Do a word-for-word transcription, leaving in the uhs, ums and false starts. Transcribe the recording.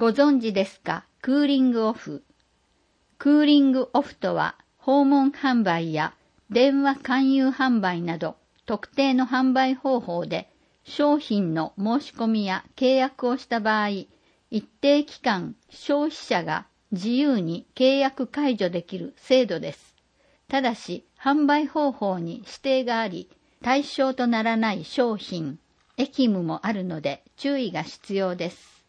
ご存知ですか？クーリングオフ。クーリングオフとは、訪問販売や電話勧誘販売など特定の販売方法で商品の申し込みや契約をした場合、一定期間消費者が自由に契約解除できる制度です。ただし、販売方法に指定があり、対象とならない商品、役務もあるので注意が必要です。